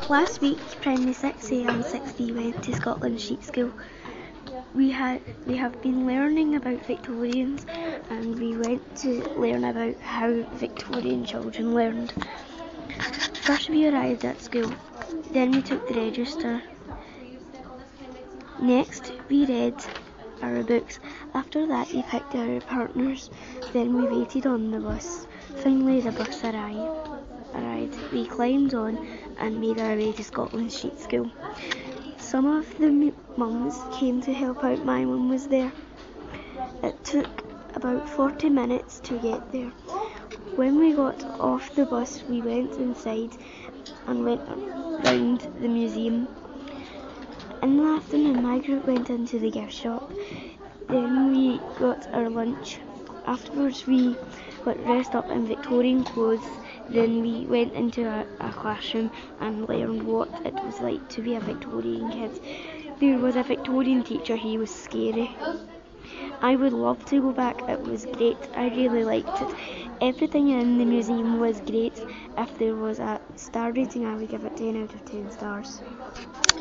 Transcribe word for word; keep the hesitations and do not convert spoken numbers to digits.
Last week, Primary six A and six B went to Scotland Sheep School. We had we have been learning about Victorians, and we went to learn about how Victorian children learned. First we arrived at school, then we took the register. Next we read our books. After that we picked our partners, then we waited on the bus. Finally the bus arrived. arrived. We climbed on and made our way to Scotland Sheep School. Some of the mums came to help out. My mum was there. It took about forty minutes to get there. When we got off the bus, we went inside and went round the museum. In the afternoon, my group went into the gift shop. Then we got our lunch. Afterwards, we got dressed up in Victorian clothes. Then we went into a, a classroom and learned what it was like to be a Victorian kid. There was a Victorian teacher. He was scary. I would love to go back. It was great. I really liked it. Everything in the museum was great. If there was a star rating, I would give it ten out of ten stars.